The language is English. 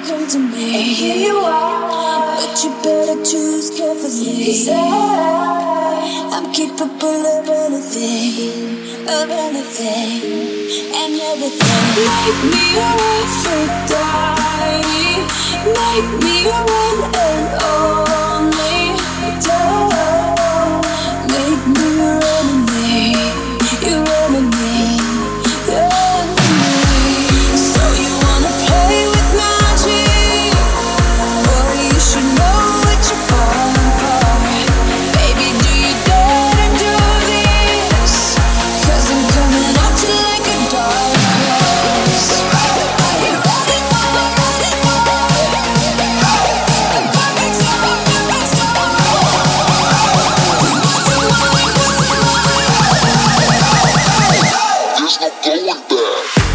come to me. And here you are, but you better choose carefully. 'Cause I'm capable of anything, and everything. Make me your Aphrodite, make me your one and only. Don't make me your enemy, your enemy, your enemy. So you wanna play with magic? Boy, you should know what you're falling for. Baby, do you dare to do this? 'Cause I'm coming at you like a dark horse. Are you ready for the perfect storm, perfect storm? 'Cause what's in mind, what's in mind? There's no going back.